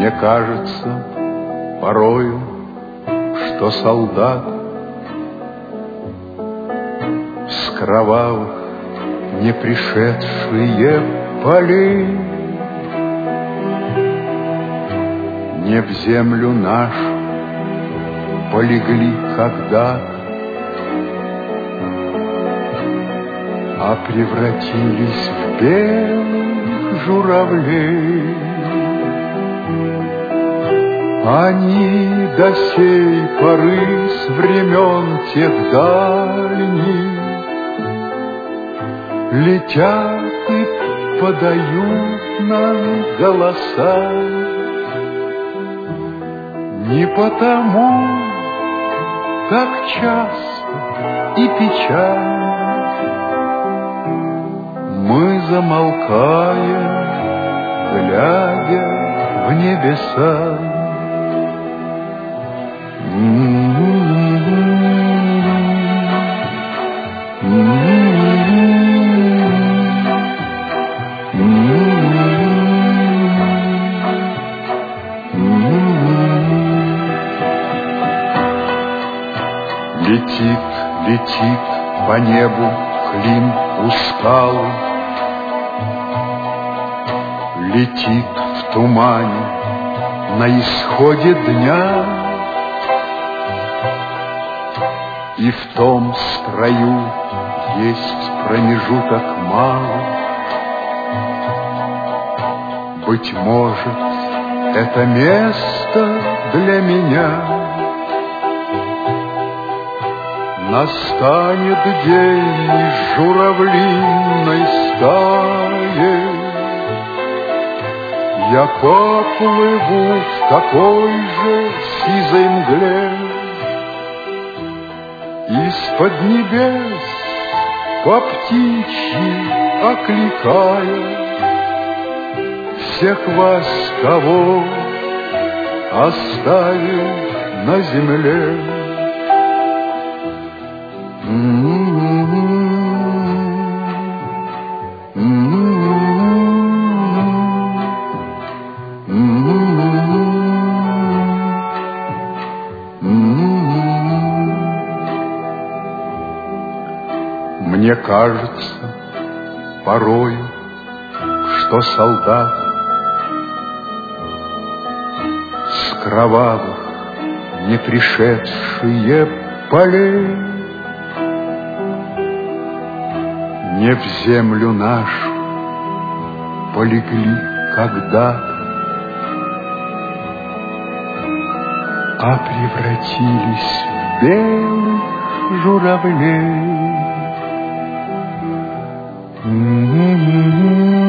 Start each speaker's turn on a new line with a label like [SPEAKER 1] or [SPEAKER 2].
[SPEAKER 1] Мне кажется порою, что солдат с кровавых не пришедшие полей не в землю нашу полегли когда-то, а превратились в белых журавлей. Они до сей поры с времен тех дальних летят и подают нам голоса. Не потому так часто и печально мы замолкаем, глядя в небеса. Летит, летит по небу клин усталый, летит в тумане на исходе дня, и в том строю есть промежуток малый. Быть может, это место для меня. Настанет день из журавлиной стаи, я поплыву в такой же сизой мгле. Из-под небес по птичьи окликая всех вас, кого оставил на земле. Мне кажется порою, что солдат с кровавых не пришедшие полей не в землю нашу полегли когда-то, а превратились в белых журавлей.